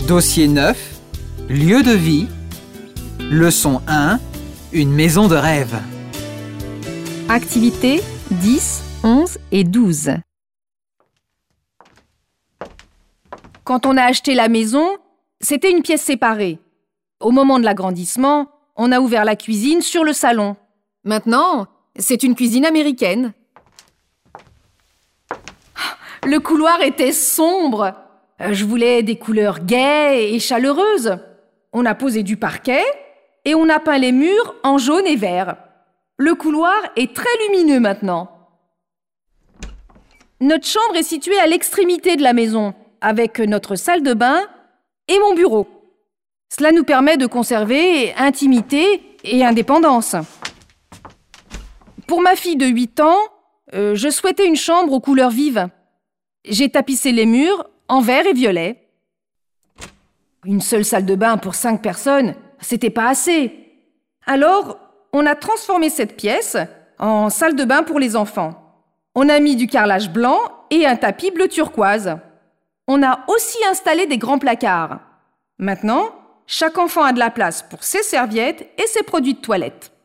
Dossier 9, lieu de vie. Leçon 1, une maison de rêve. Activités 10, 11 et 12. Quand on a acheté la maison, c'était une pièce séparée. Au moment de l'agrandissement, on a ouvert la cuisine sur le salon. Maintenant, c'est une cuisine américaine. Le couloir était sombre. Je voulais des couleurs gaies et chaleureuses. On a posé du parquet et on a peint les murs en jaune et vert. Le couloir est très lumineux maintenant. Notre chambre est située à l'extrémité de la maison, avec notre salle de bain et mon bureau. Cela nous permet de conserver intimité et indépendance. Pour ma fille de 8 ans, je souhaitais une chambre aux couleurs vives. J'ai tapissé les murs en vert et violet. Une seule salle de bain pour 5 personnes, c'était pas assez. Alors, on a transformé cette pièce en salle de bain pour les enfants. On a mis du carrelage blanc et un tapis bleu turquoise. On a aussi installé des grands placards. Maintenant, chaque enfant a de la place pour ses serviettes et ses produits de toilette.